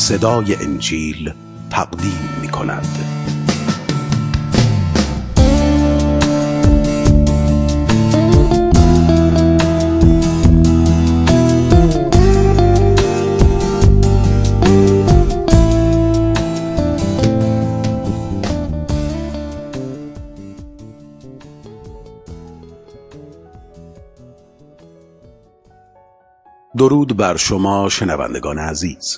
صدای انجیل تقدیم می کند. درود بر شما شنوندگان عزیز.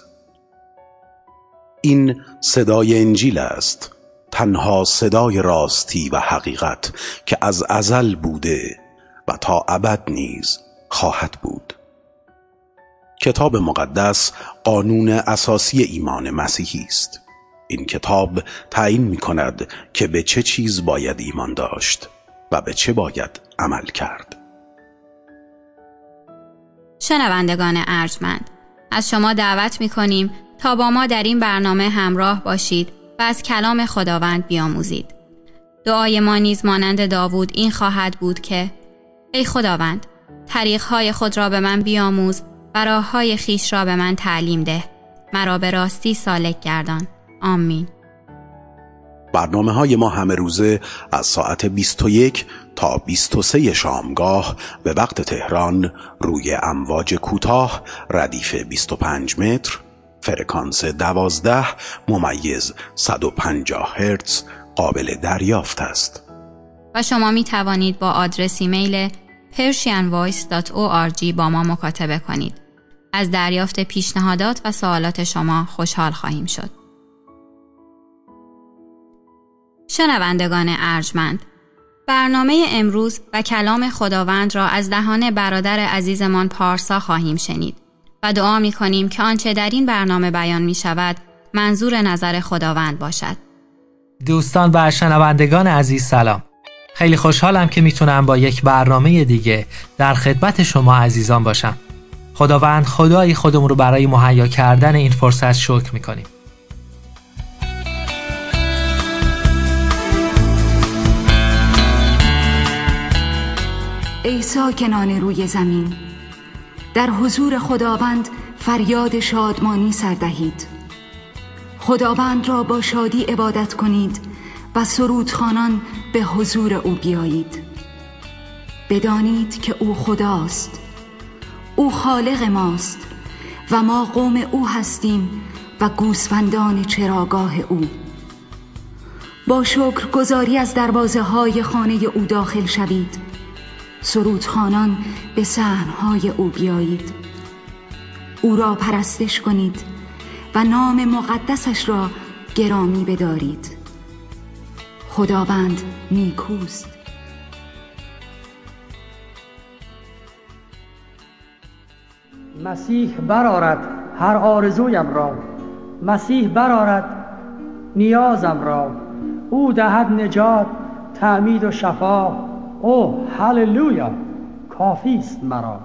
این صدای انجیل است، تنها صدای راستی و حقیقت که از ازل بوده و تا ابد نیز خواهد بود. کتاب مقدس قانون اساسی ایمان مسیحی است. این کتاب تعیین می کند که به چه چیز باید ایمان داشت و به چه باید عمل کرد. شنوندگان ارجمند، از شما دعوت می‌کنیم تا با ما در این برنامه همراه باشید و از کلام خداوند بیاموزید. دعای ما نیز مانند داوود این خواهد بود که ای خداوند، طریق‌های خود را به من بیاموز و راه‌های خویش را به من تعلیم ده. مرا به راستی سالک گردان. آمین. برنامه‌های ما همه روزه از ساعت 21 تا 23 شامگاه به وقت تهران روی امواج کوتاه ردیف 25 متر، فرکانس 12 ممیز 150 هرتز قابل دریافت است. و شما می توانید با آدرس ایمیل persianvoice.org با ما مکاتبه کنید. از دریافت پیشنهادات و سوالات شما خوشحال خواهیم شد. شنوندگان ارجمند، برنامه امروز و کلام خداوند را از دهان برادر عزیزمان پارسا خواهیم شنید و دعا می کنیم که آنچه در این برنامه بیان می شود منظور نظر خداوند باشد. دوستان و شنوندگان عزیز سلام. خیلی خوشحالم که میتونم با یک برنامه دیگه در خدمت شما عزیزان باشم. خداوند خدای خودمون رو برای مهیا کردن این فرصت شکر میکنیم. ای ساکنان روی زمین، در حضور خداوند فریاد شادمانی سر دهید. خداوند را با شادی عبادت کنید و سرودخوانان به حضور او بیایید. بدانید که او خداست، او خالق ماست و ما قوم او هستیم و گوسفندان چراگاه او. با شکرگزاری از دروازه های خانه او داخل شوید. سرودخوانان به صحن‌های او بیایید. او را پرستش کنید و نام مقدسش را گرامی بدارید. خداوند نیکوست. مسیح برآرد هر آرزویم را، مسیح برآرد نیازم را. او دهد نجات، تعمید و شفا. اوه هللویا، کافی است مرا.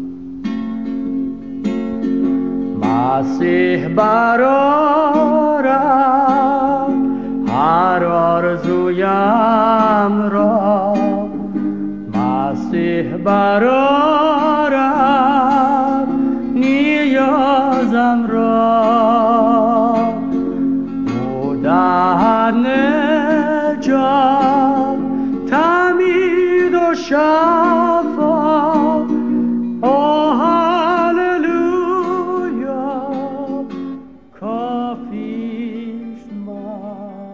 مسیح برآرد هر آرزویم را، مسیح برآرد نیازم را. او دهد نجات، تعمید و شفا. اوه هللویا، کافی است مرا.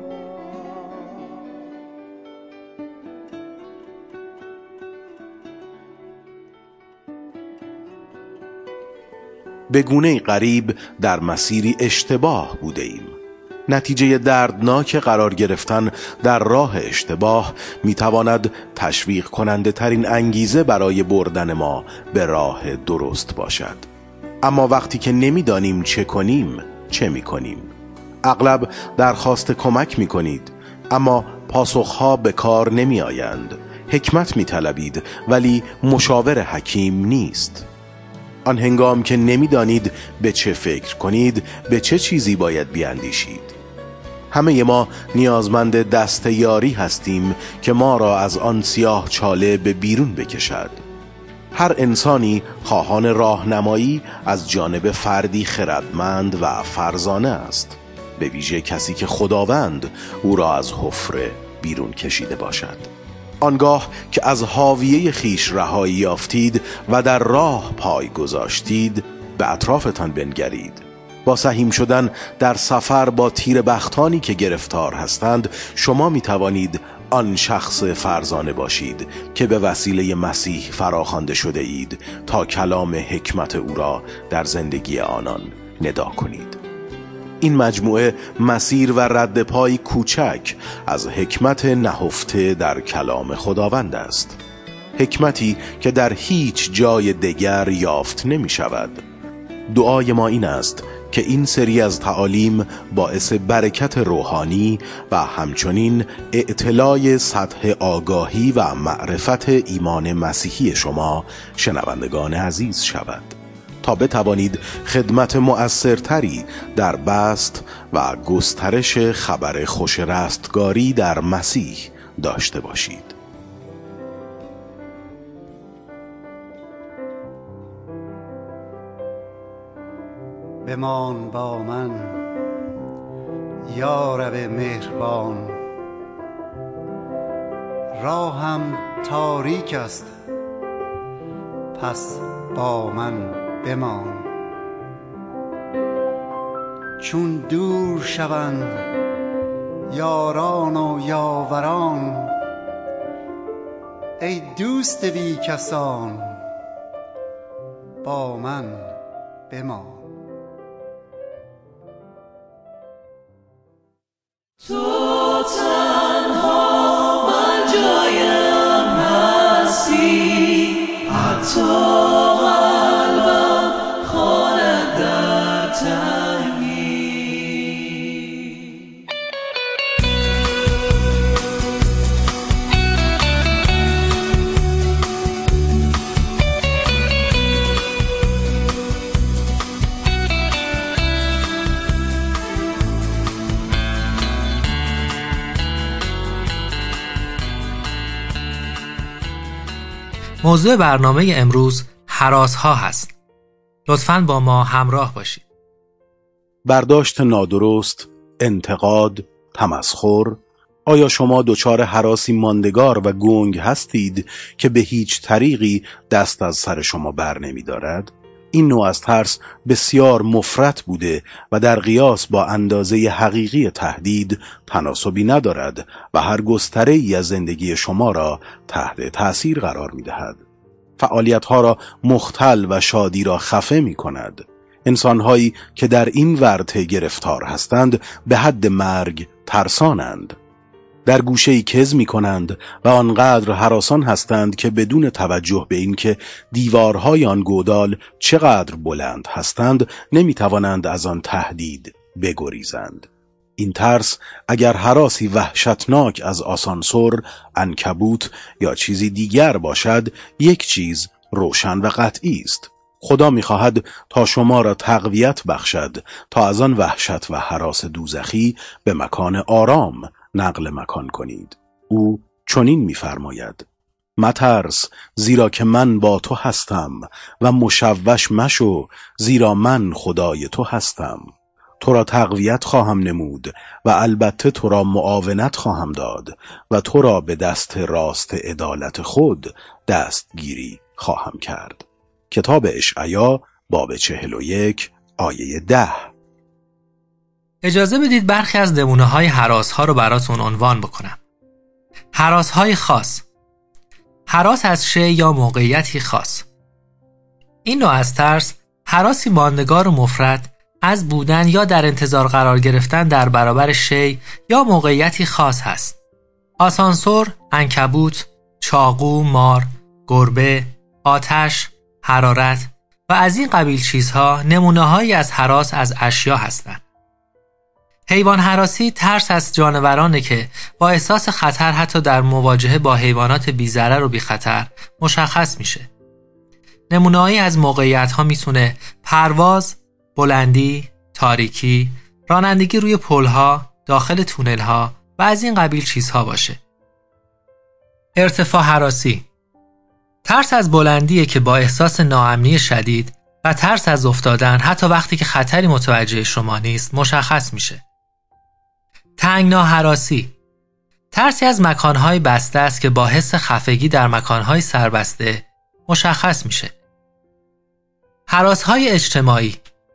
به گونه غریب در مسیری اشتباه بوده ایم. نتیجه دردناک قرار گرفتن در راه اشتباه میتواند تشویق کننده ترین انگیزه برای بردن ما به راه درست باشد. اما وقتی که نمیدانیم چه کنیم، چه میکنیم؟ اغلب درخواست کمک میکنید، اما پاسخها به کار نمی آیند. حکمت میطلبید ولی مشاور حکیم نیست. آن هنگام که نمیدانید به چه فکر کنید، به چه چیزی باید بیاندیشید. همه ما نیازمند دست یاری هستیم که ما را از آن سیاه چاله به بیرون بکشد. هر انسانی خواهان راهنمایی از جانب فردی خردمند و فرزانه است، به ویژه کسی که خداوند او را از حفره بیرون کشیده باشد. آنگاه که از حاویه خیش رهایی یافتید و در راه پای گذاشتید، به اطرافتان بنگرید. با سهیم شدن در سفر با تیر بختانی که گرفتار هستند، شما می توانید آن شخص فرزانه باشید که به وسیله مسیح فراخوانده شده اید تا کلام حکمت او را در زندگی آنان ندا کنید. این مجموعه مسیر و رد پای کوچک از حکمت نهفته در کلام خداوند است، حکمتی که در هیچ جای دیگر یافت نمی شود. دعای ما این است که این سری از تعالیم باعث برکت روحانی و همچنین اطلاع سطح آگاهی و معرفت ایمان مسیحی شما شنوندگان عزیز شود، تا بتوانید خدمت مؤثرتری در بسط و گسترش خبر خوش رستگاری در مسیح داشته باشید. بمان با من یا رب مهربان، راهم تاریک است پس با من بمان. چون دور شوند یاران و یاوران، ای دوست بی کسان با من بمان. تو تنها من جایم هستی، حتی قلبم خواند در تنگی. موضوع برنامه امروز هراس‌ها هست. لطفاً با ما همراه باشید. برداشت نادرست، انتقاد، تمسخر. آیا شما دچار هراسی ماندگار و گنگ هستید که به هیچ طریقی دست از سر شما بر نمی دارد؟ این نوع از ترس بسیار مفرط بوده و در قیاس با اندازه حقیقی تهدید تناسبی ندارد و هر گستره‌ای از زندگی شما را تحت تأثیر قرار می دهد. فعالیت‌ها را مختل و شادی را خفه می کند. انسان‌هایی که در این ورطه گرفتار هستند به حد مرگ ترسانند. در گوشه‌ای کز می‌کنند و آنقدر هراسان هستند که بدون توجه به اینکه دیوارهای آن گودال چقدر بلند هستند نمی‌توانند از آن تهدید بگریزند. این ترس اگر هراسی وحشتناک از آسانسور، عنکبوت یا چیزی دیگر باشد، یک چیز روشن و قطعی است: خدا می‌خواهد تا شما را تقویت بخشد تا از آن وحشت و هراس دوزخی به مکان آرام نقل مکان کنید. او چنین می‌فرماید: مترس، زیرا که من با تو هستم، و مشوش مشو، زیرا من خدای تو هستم. تو را تقویت خواهم نمود و البته تو را معاونت خواهم داد و تو را به دست راست عدالت خود دستگیری خواهم کرد. کتاب اشعیا باب 41 آیه 10. اجازه بدید برخی از نمونه‌های هراس‌ها رو براتون عنوان بکنم. هراس‌های خاص: هراس از شی یا موقعیتی خاص. این نوع از ترس هراسی ماندگار و مفرط از بودن یا در انتظار قرار گرفتن در برابر شی یا موقعیتی خاص هست. آسانسور، عنکبوت، چاقو، مار، گربه، آتش، حرارت و از این قبیل چیزها نمونه‌هایی از هراس از اشیا هستند. حیوان هراسی ترس از جانورانه که با احساس خطر حتی در مواجهه با حیوانات بی‌ضرر و بی‌خطر مشخص میشه. نمونه‌هایی از موقعیت‌ها میتونه پرواز، بلندی، تاریکی، رانندگی روی پل‌ها، داخل تونل‌ها و از این قبیل چیزها باشه. ارتفاع هراسی: ترس از بلندیه که با احساس ناامنی شدید و ترس از افتادن حتی وقتی که خطری متوجه شما نیست مشخص میشه. تنگناهراسی، ترسی از مکانهای بسته است که با حس خفگی در مکانهای سربسته مشخص میشه. هراسهای اجتماعی،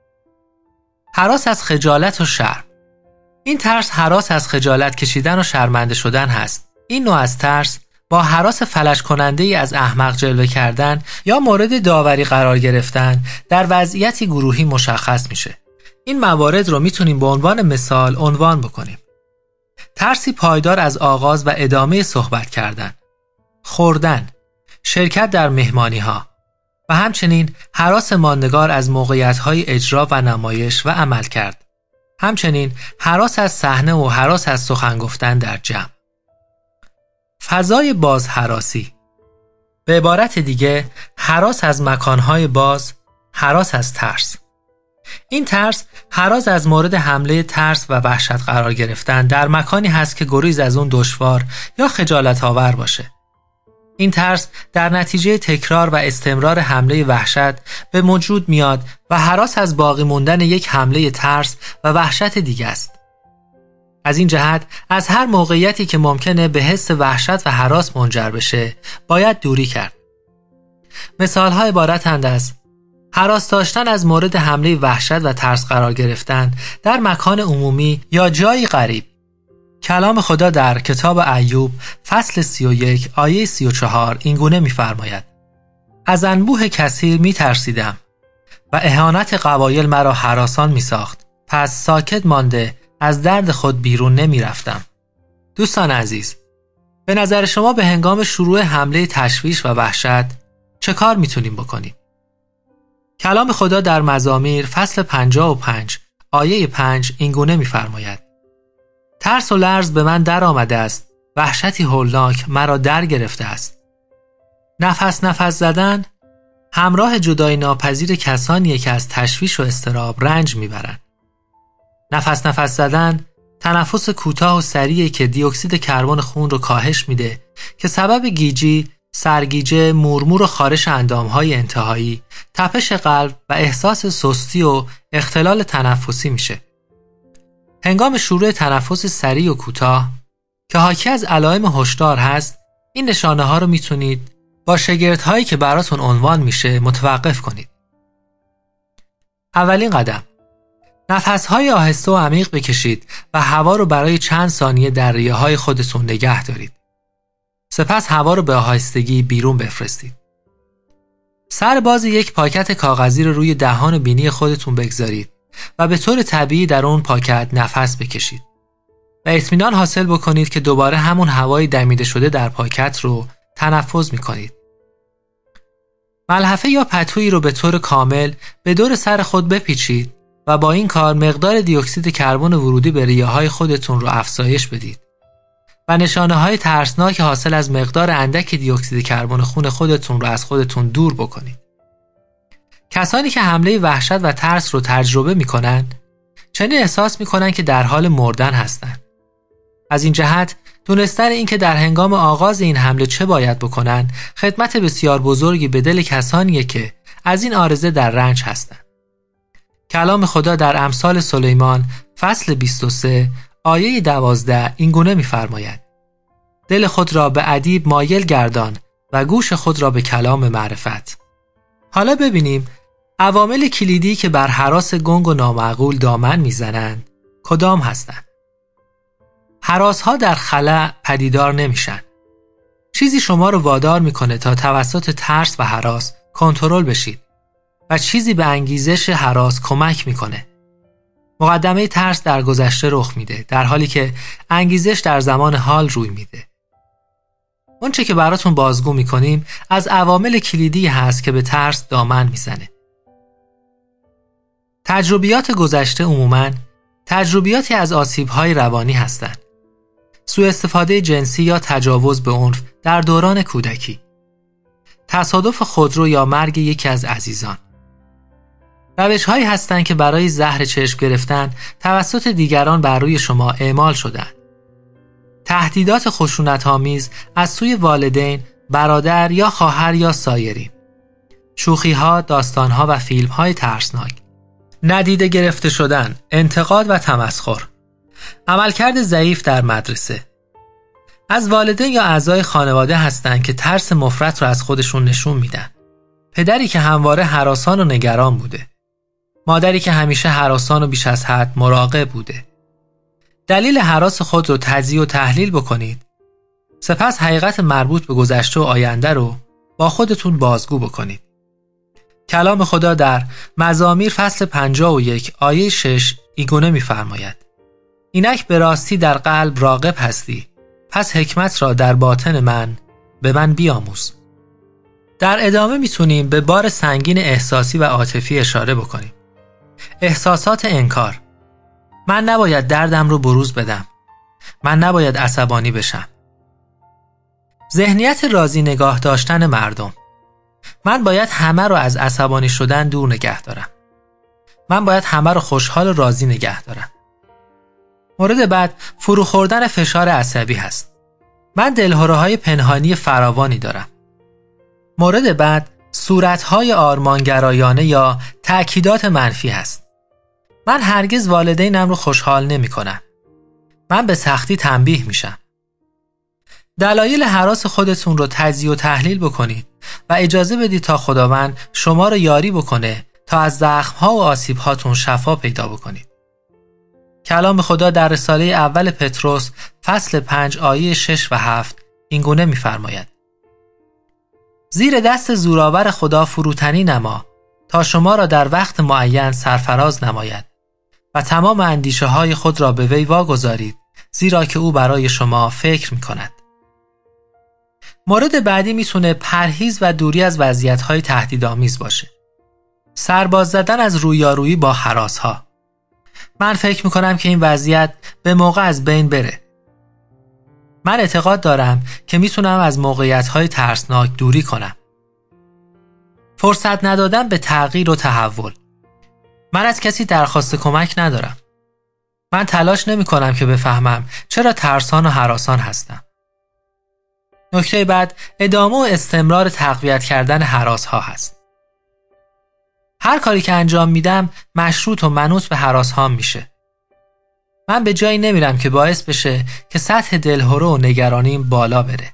هراس از خجالت و شرم. این ترس هراس از خجالت کشیدن و شرمنده شدن هست. این نوع از ترس با هراس فلج کننده ای از احمق جلوه کردن یا مورد داوری قرار گرفتن در وضعیتی گروهی مشخص میشه. این موارد رو میتونیم به عنوان مثال عنوان بکنیم. ترسی پایدار از آغاز و ادامه صحبت کردن، خوردن، شرکت در مهمانی‌ها و همچنین هراس ماندگار از موقعیت‌های اجرا و نمایش و عمل کرد. همچنین هراس از صحنه و هراس از سخن گفتن در جمع. فضای باز هراسی، به عبارت دیگه هراس از مکانهای باز، هراس از ترس. این ترس هراس از مورد حمله ترس و وحشت قرار گرفتن در مکانی هست که گریز از اون دشوار یا خجالت آور باشه. این ترس در نتیجه تکرار و استمرار حمله وحشت به وجود میاد و هراس از باقی موندن یک حمله ترس و وحشت دیگه است. از این جهت از هر موقعیتی که ممکنه به حس وحشت و هراس منجر بشه باید دوری کرد. مثال‌ها عبارتند از هراس داشتن از مورد حمله وحشت و ترس قرار گرفتن در مکان عمومی یا جایی غریب. کلام خدا در کتاب ایوب فصل 31 آیه 34 اینگونه می‌فرماید: از انبوه کثیر می‌ترسیدم و اهانت قبایل مرا هراسان می‌ساخت، پس ساکت مانده از درد خود بیرون نمی‌رفتم. دوستان عزیز، به نظر شما به هنگام شروع حمله تشویش و وحشت چه کار می‌تونیم بکنیم؟ کلام خدا در مزامیر فصل 55 آیه 5 اینگونه می‌فرماید: ترس و لرز به من در آمده است، وحشتی هولناک مرا در گرفته است. نفس زدن همراه جدای ناپذیر کسانیه که از تشویش و اضطراب رنج میبرن. نفس زدن تنفس کوتاه و سریعی که دی اکسید کربن خون رو کاهش میده که سبب گیجی، سرگیجه، مورمور و خارش اندامهای انتهایی، تپش قلب و احساس سستی و اختلال تنفسی میشه. هنگام شروع تنفس سریع و کوتاه که حاکی از علائم هشدار هست، این نشانه ها رو میتونید با شگردهایی که براتون عنوان میشه متوقف کنید. اولین قدم، نفسهای آهسته و عمیق بکشید و هوا رو برای چند ثانیه در ریه های خودتون نگه دارید. سپس هوا رو به آهستگی بیرون بفرستید. سر باز یک پاکت کاغذی رو روی دهان و بینی خودتون بگذارید و به طور طبیعی در اون پاکت نفس بکشید و اطمینان حاصل بکنید که دوباره همون هوای دمیده شده در پاکت رو تنفس میکنید. ملحفه یا پتویی رو به طور کامل به دور سر خود بپیچید و با این کار مقدار دی اکسید کربن ورودی به ریه های خودتون رو افزایش بدید و نشانه های ترسناک حاصل از مقدار اندک دی اکسید کربن خون خودتون رو از خودتون دور بکنید. کسانی که حمله وحشت و ترس رو تجربه میکنن چنین احساس میکنن که در حال مردن هستن. از این جهت دونستن این که در هنگام آغاز این حمله چه باید بکنن خدمت بسیار بزرگی به دل کسانیه که از این عارضه در رنج هستن. کلام خدا در امثال سلیمان فصل 23 آیه 12 اینگونه می‌فرماید: دل خود را به ادیب مایل گردان و گوش خود را به کلام معرفت. حالا ببینیم عوامل کلیدی که بر هراس گنگ و نامعقول دامن میزنند کدام هستند؟ هراس‌ها در خلأ پدیدار نمیشن. چیزی شما رو وادار میکنه تا توسط ترس و هراس کنترل بشید و چیزی به انگیزش هراس کمک میکنه. مقدمه ترس در گذشته رخ میده در حالی که انگیزش در زمان حال روی میده. اون چه که براتون بازگو میکنیم از عوامل کلیدی هست که به ترس دامن میزنه. تجربیات گذشته عموماً تجربیاتی از آسیب‌های روانی هستند. سوء استفاده جنسی یا تجاوز به عنف در دوران کودکی، تصادف خودرو یا مرگ یکی از عزیزان. روش‌هایی هستند که برای زهر چشم گرفتن توسط دیگران بر روی شما اعمال شدند. تهدیدات خشونت‌آمیز از سوی والدین برادر یا خواهر یا سایرین. شوخی‌ها، داستان‌ها و فیلم‌های ترسناک. ندیده گرفته شدن، انتقاد و تمسخر. عملکرد ضعیف در مدرسه. از والدین یا اعضای خانواده هستند که ترس مفرط رو از خودشون نشون میدن. پدری که همواره هراسان و نگران بوده. مادری که همیشه هراسان و بیش از حد مراقب بوده. دلیل هراس خود رو تجزیه و تحلیل بکنید. سپس حقیقت مربوط به گذشته و آینده رو با خودتون بازگو بکنید. کلام خدا در مزامیر فصل 51 آیه 6 اینگونه می‌فرماید: اینک به راستی در قلب راغب هستی، پس حکمت را در باطن به من بیاموز. در ادامه میتونیم به بار سنگین احساسی و عاطفی اشاره بکنیم. احساسات انکار. من نباید دردم رو بروز بدم. من نباید عصبانی بشم. ذهنیت راضی نگاه داشتن مردم. من باید همه رو از عصبانی شدن دور نگه دارم. من باید همه رو خوشحال و راضی نگه دارم. مورد بعد فرو خوردن فشار عصبی هست. من دلهره‌های پنهانی فراوانی دارم. مورد بعد صورت‌های آرمانگرایانه یا تأکیدات منفی هست. من هرگز والدینم رو خوشحال نمی‌کنم. من به سختی تنبیه میشم. دلایل هراس خودتون رو تجزیه و تحلیل بکنید و اجازه بدید تا خداوند شما رو یاری بکنه تا از زخم‌ها و آسیب‌هاتون شفا پیدا بکنید. کلام خدا در رساله اول پتروس فصل 5 آیه 6 و 7 اینگونه می‌فرماید: زیر دست زورآور خدا فروتنی نما تا شما را در وقت معین سرفراز نماید و تمام اندیشه‌های خود را به وی واگذارید، زیرا که او برای شما فکر می‌کند. مورد بعدی میتونه پرهیز و دوری از وضعیت‌های تهدیدآمیز باشه. سرباز زدن از رویارویی با هراس‌ها. من فکر میکنم که این وضعیت به موقع از بین بره. من اعتقاد دارم که میتونم از موقعیت‌های ترسناک دوری کنم. فرصت ندادن به تغییر و تحول. من از کسی درخواست کمک ندارم. من تلاش نمی‌کنم که بفهمم چرا ترسان و هراسان هستم. نکته بعد ادامه و استمرار تقویت کردن هراس‌ها هست. هر کاری که انجام میدم مشروط و منوط به هراس‌هام میشه. من به جایی نمیرم که باعث بشه که سطح دلهره و نگرانیم بالا بره.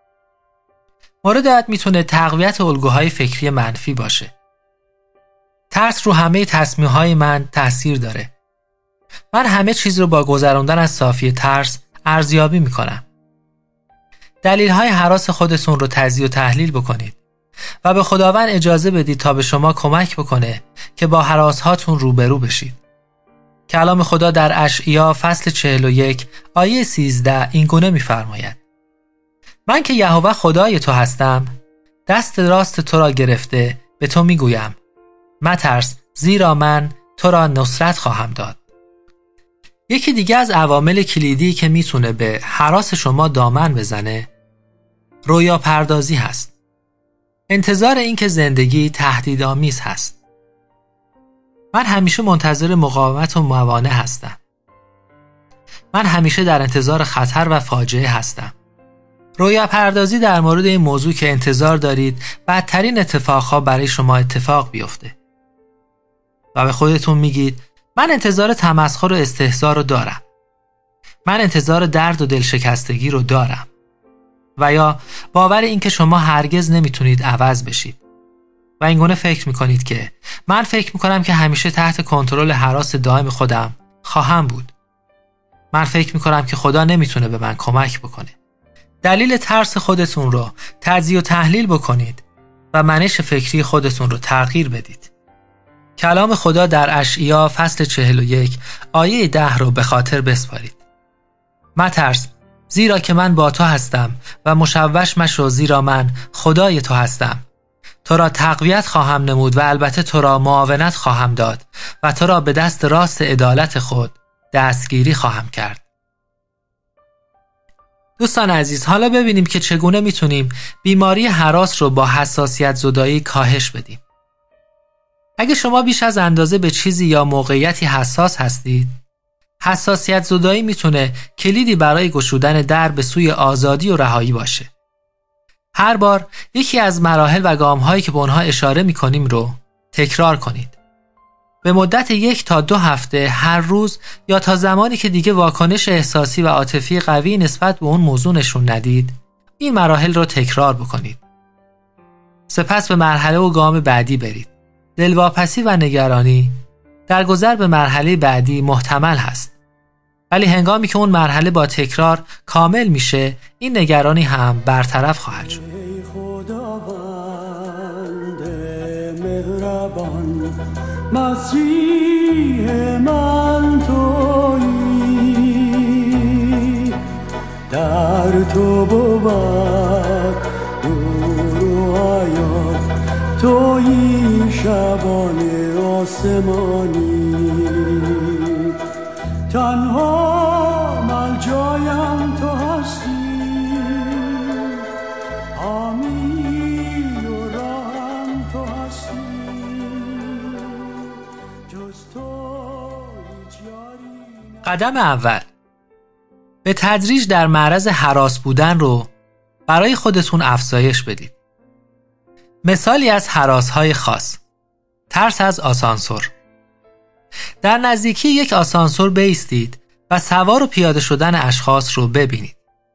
مورد بعد میتونه تقویت الگوهای فکری منفی باشه. ترس رو همه تصمیم‌های من تأثیر داره. من همه چیز رو با گذراندن از صافی ترس ارزیابی میکنم. دلیل‌های هراس خودتون رو تجزیه و تحلیل بکنید و به خداوند اجازه بدید تا به شما کمک بکنه که با هراس‌هاتون روبرو بشید. کلام خدا در اشعیا فصل 41 آیه 13 اینگونه می‌فرماید: من که یهوه خدای تو هستم، دست راست تو را گرفته به تو میگویم مترس، زیرا من تو را نصرت خواهم داد. یکی دیگه از عوامل کلیدی که میتونه به هراس شما دامن بزنه رویا پردازی هست. انتظار این که زندگی تهدیدآمیز هست. من همیشه منتظر مقاومت و موانع هستم. من همیشه در انتظار خطر و فاجعه هستم. رویا پردازی در مورد این موضوع که انتظار دارید بدترین اتفاقها برای شما اتفاق بیفته. و به خودتون میگید من انتظار تمسخر و استهزا رو دارم. من انتظار درد و دلشکستگی رو دارم. و یا باور این که شما هرگز نمیتونید عوض بشید. و اینگونه فکر میکنید که من فکر میکنم که همیشه تحت کنترل هراس دائم خودم خواهم بود. من فکر میکنم که خدا نمیتونه به من کمک بکنه. دلیل ترس خودتون رو تجزیه و تحلیل بکنید و منش فکری خودتون رو تغییر بدید. کلام خدا در اشعیا فصل 41 آیه 10 رو به خاطر بسپارید. مترس، زیرا که من با تو هستم و مشوش مشو، زیرا من خدای تو هستم. تو را تقویت خواهم نمود و البته تو را معاونت خواهم داد و تو را به دست راست عدالت خود دستگیری خواهم کرد. دوستان عزیز، حالا ببینیم که چگونه میتونیم بیماری هراس رو با حساسیت زدایی کاهش بدیم. اگه شما بیش از اندازه به چیزی یا موقعیتی حساس هستید، حساسیت زدایی میتونه کلیدی برای گشودن در به سوی آزادی و رهایی باشه. هر بار یکی از مراحل و گام‌هایی که به اونها اشاره می‌کنیم رو تکرار کنید. به مدت 1 تا 2 هفته هر روز یا تا زمانی که دیگه واکنش احساسی و عاطفی قوی نسبت به اون موضوع نشون ندید، این مراحل رو تکرار بکنید. سپس به مرحله و گام بعدی برید. دلواپسی و نگرانی در گذر به مرحله بعدی محتمل هست. ولی هنگامی که اون مرحله با تکرار کامل میشه، این نگرانی هم برطرف خواهد شد. خداوند مهربان، مسیح من تویی، در تو بود نور و حیات، تویی شبان آسمانی، تنها ملجایم تو هستی، حامی و راهم تو هستی، جز تو هیچ یاری. قدم اول، به تدریج در معرض هراس بودن رو برای خودتون افزایش بدید. مثالی از هراس‌های خاص: ترس از آسانسور. در نزدیکی یک آسانسور بایستید و سوار و پیاده شدن اشخاص رو ببینید.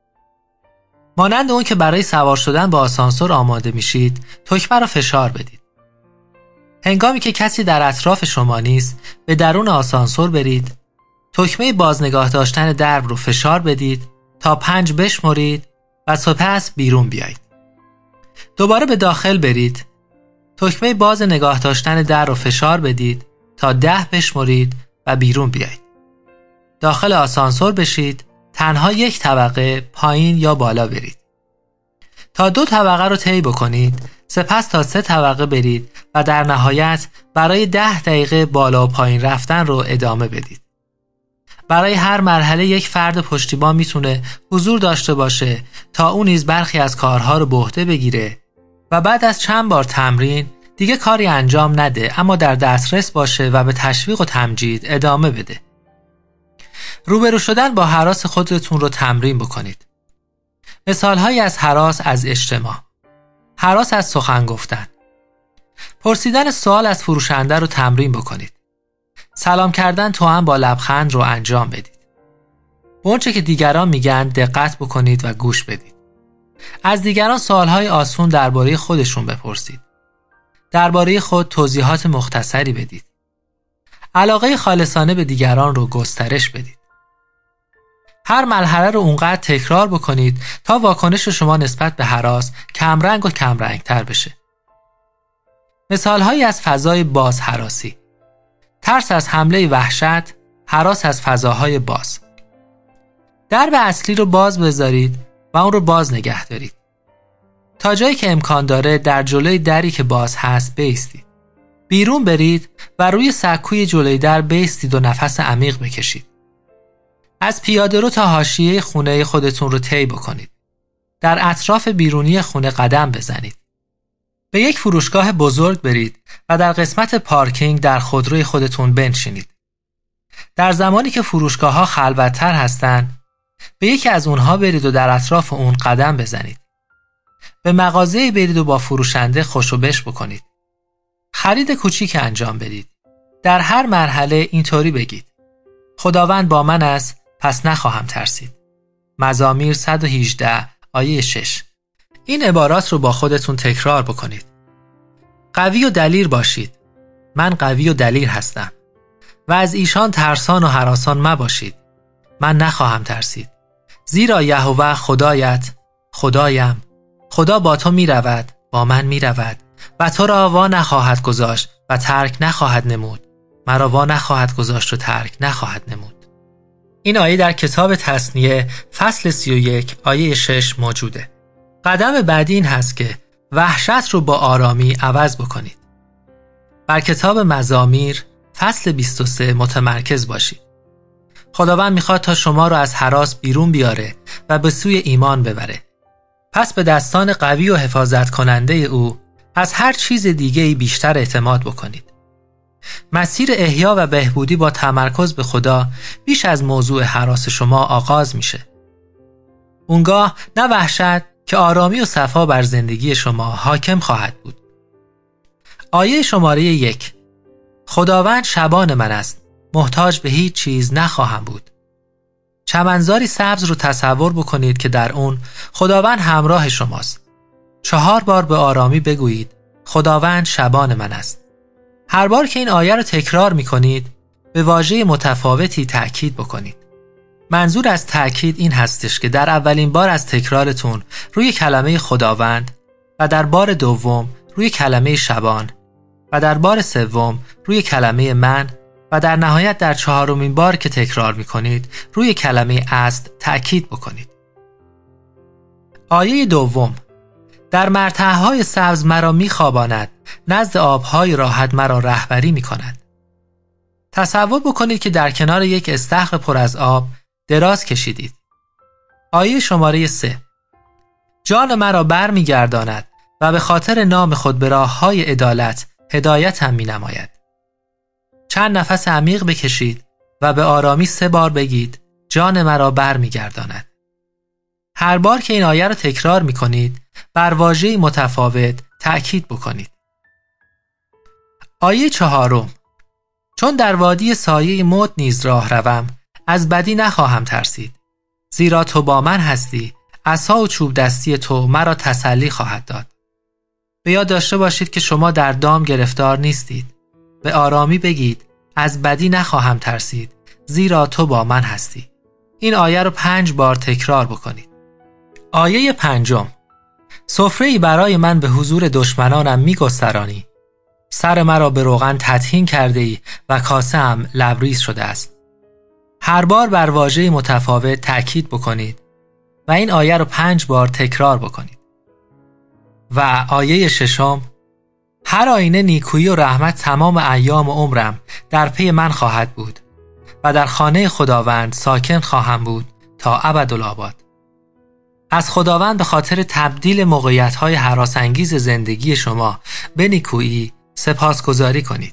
مانند اون که برای سوار شدن به آسانسور آماده میشید، تکمه را فشار بدید. هنگامی که کسی در اطراف شما نیست، به درون آسانسور برید، تکمه بازنگاه داشتن درب رو فشار بدید تا 5 بشمرید و سپس بیرون بیایید. دوباره به داخل برید، تکمه باز نگاه داشتن در رو فشار بدید تا 10 بشمرید و بیرون بیایید. داخل آسانسور بشید، تنها 1 طبقه پایین یا بالا برید. تا 2 طبقه رو طی بکنید، سپس تا 3 طبقه برید و در نهایت برای 10 دقیقه بالا و پایین رفتن رو ادامه بدید. برای هر مرحله یک فرد پشتیبان میتونه حضور داشته باشه تا اون نیز برخی از کارها رو به عهده بگیره و بعد از چند بار تمرین دیگه کاری انجام نده، اما در دسترس باشه و به تشویق و تمجید ادامه بده. روبرو شدن با هراس خودتون رو تمرین بکنید. مثالهایی از هراس از اجتماع: هراس از سخن گفتن. پرسیدن سوال از فروشنده رو تمرین بکنید. سلام کردن توأم با لبخند رو انجام بدید. به اونچه که دیگران میگن دقت بکنید و گوش بدید. از دیگران سوالهای آسون درباره خودشون بپرسید. درباره خود توضیحات مختصری بدید. علاقه خالصانه به دیگران رو گسترش بدید. هر مرحله رو اونقدر تکرار بکنید تا واکنش شما نسبت به هراس کمرنگ و کمرنگتر بشه. مثالهایی از فضای باز هراسی: ترس از حمله وحشت، هراس از فضاهای باز. درب اصلی رو باز بذارید و اون رو باز نگه دارید. تا جایی که امکان داره در جلوی دری که باز هست بایستید. بیرون برید و روی سکوی جلوی در بایستید و نفس عمیق بکشید. از پیاده‌رو تا حاشیه خونه خودتون رو طی بکنید. در اطراف بیرونی خونه قدم بزنید. به یک فروشگاه بزرگ برید و در قسمت پارکینگ در خودروی خودتون بنشینید. در زمانی که فروشگاه‌ها خلوت‌تر هستن، به یکی از اونها برید و در اطراف اون قدم بزنید. به مغازه‌ای برید و با فروشنده خوش و بش بکنید. خرید کوچیک انجام بدید. در هر مرحله اینطوری بگید: خداوند با من است، پس نخواهم ترسید. مزامیر 118 آیه 6. این عبارات رو با خودتون تکرار بکنید. قوی و دلیر باشید. من قوی و دلیر هستم. و از ایشان ترسان و هراسان مباشید. من نخواهم ترسید. زیرا یهوه خدایت، خدایم، خدا با تو می رود، با من می رود و تو را وا نخواهد گذاشت و ترک نخواهد نمود. مرا وا نخواهد گذاشت و ترک نخواهد نمود. این آیه در کتاب تثنیه فصل 31 آیه 6 موجوده. قدم بعدی این هست که وحشت رو با آرامی عوض بکنید. بر کتاب مزامیر فصل 23 متمرکز باشید. خداوند میخواد تا شما رو از هراس بیرون بیاره و به سوی ایمان ببره. پس به دستان قوی و حفاظت کننده او از هر چیز دیگه‌ای بیشتر اعتماد بکنید. مسیر احیا و بهبودی با تمرکز به خدا بیش از موضوع هراس شما آغاز میشه. اونگاه نه وحشت، که آرامی و صفا بر زندگی شما حاکم خواهد بود. آیه شماره 1: خداوند شبان من است، محتاج به هیچ چیز نخواهم بود. چمنزاری سبز رو تصور بکنید که در اون خداوند همراه شماست. 4 بار به آرامی بگویید خداوند شبان من است. هر بار که این آیه رو تکرار می‌کنید به واژه متفاوتی تأکید بکنید. منظور از تأکید این هستش که در اولین بار از تکرارتون روی کلمه خداوند و در بار دوم روی کلمه شبان و در بار سوم روی کلمه من و در نهایت در 4مین بار که تکرار می‌کنید روی کلمه است تأکید بکنید. آیه دوم: در مرتعهای سبز مرا می‌خواباند، نزد آب‌های راحت مرا رهبری می‌کند. تصور بکنید که در کنار یک استخر پر از آب دراز کشیدید. آیه شماره 3: جان مرا بر می‌گرداند و به خاطر نام خود به راه‌های عدالت هدایتم می‌نماید. چند نفس عمیق بکشید و به آرامی 3 بار بگید جان مرا بر می‌گرداند. هر بار که این آیه را تکرار می‌کنید بر واژه‌ای متفاوت تأکید بکنید. آیه 4: چون در وادی سایه موت نیز راه روم، از بدی نخواهم ترسید، زیرا تو با من هستی، عصا و چوب دستی تو مرا تسلی خواهد داد. به یاد داشته باشید که شما در دام گرفتار نیستید. به آرامی بگید از بدی نخواهم ترسید، زیرا تو با من هستی. این آیه رو 5 بار تکرار بکنید. آیه 5: سفره‌ای برای من به حضور دشمنانم می‌گسترانی، سر مرا به روغن تطحین کرده ای و کاسه هم لبریز شده است. هر بار بر واژه‌ای متفاوت تأکید بکنید و این آیه رو 5 بار تکرار بکنید. و آیه 6: هر آینه نیکویی و رحمت تمام ایام عمرم در پی من خواهد بود و در خانه خداوند ساکن خواهم بود تا ابدالآباد. از خداوند به خاطر تبدیل موقعیت‌های هراس‌انگیز زندگی شما به نیکویی سپاسگزاری کنید.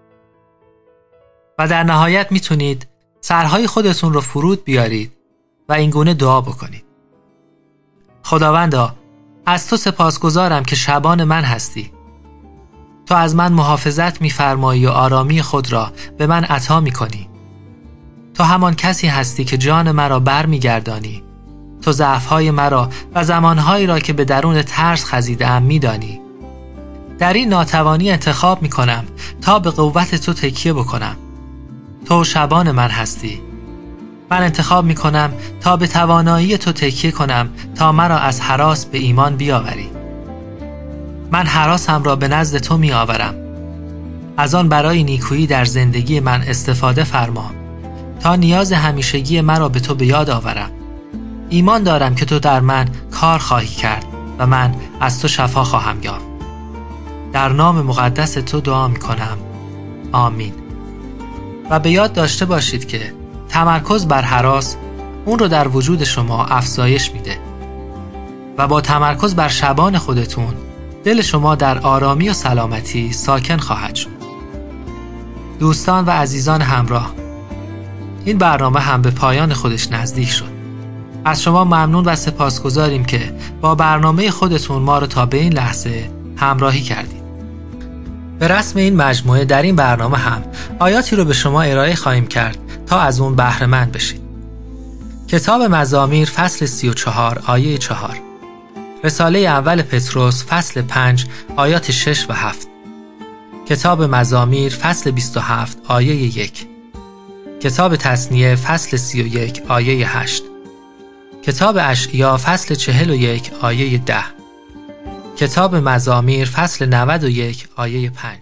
و در نهایت میتونید سرهای خودتون رو فرود بیارید و این گونه دعا بکنید: خداوندا، از تو سپاسگزارم که شبان من هستی. تو از من محافظت می‌فرمایی و آرامی خود را به من عطا می‌کنی. تو همان کسی هستی که جان مرا بر می‌گردانی. تو ضعف‌های مرا و زمان‌هایی را که به درون ترس خزیده‌ام می‌دانی. در این ناتوانی انتخاب می‌کنم تا به قوت تو تکیه بکنم. تو شبان من هستی. من انتخاب می‌کنم تا به توانایی تو تکیه کنم تا مرا از هراس به ایمان بیاوری. من هراسم را به نزد تو می‌آورم. از آن برای نیکویی در زندگی من استفاده فرما تا نیاز همیشگی مرا به تو به یاد آورم. ایمان دارم که تو در من کار خواهی کرد و من از تو شفا خواهم یافت. در نام مقدس تو دعا می‌کنم. آمین. و به یاد داشته باشید که تمرکز بر هراس اون رو در وجود شما افزایش میده و با تمرکز بر شبان خودتون دل شما در آرامی و سلامتی ساکن خواهد شد. دوستان و عزیزان همراه، این برنامه هم به پایان خودش نزدیک شد. از شما ممنون و سپاسگزاریم که با برنامه خودتون ما رو تا به این لحظه همراهی کردید. به رسم این مجموعه در این برنامه هم آیاتی رو به شما ارائه خواهیم کرد تا از اون بهره مند بشید. کتاب مزامیر فصل 34 آیه 4، رساله اول پتروس فصل 5 آیات 6 و 7، کتاب مزامیر فصل 27 آیه 1، کتاب تثنیه فصل 31 آیه 8، کتاب اشعیا فصل 41 آیه 10، کتاب مزامیر فصل 91 آیه 5.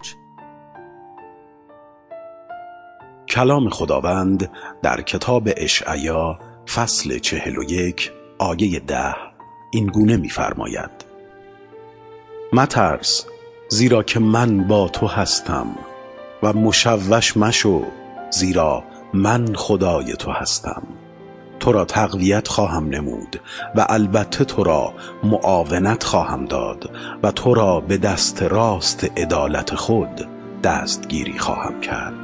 کلام خداوند در کتاب اشعیا فصل 41 آیه 10 این گونه می‌فرماید: مترس، زیرا که من با تو هستم، و مشوش مشو، زیرا من خدای تو هستم. تو را تقویت خواهم نمود و البته تو را معاونت خواهم داد و تو را به دست راست عدالت خود دستگیری خواهم کرد.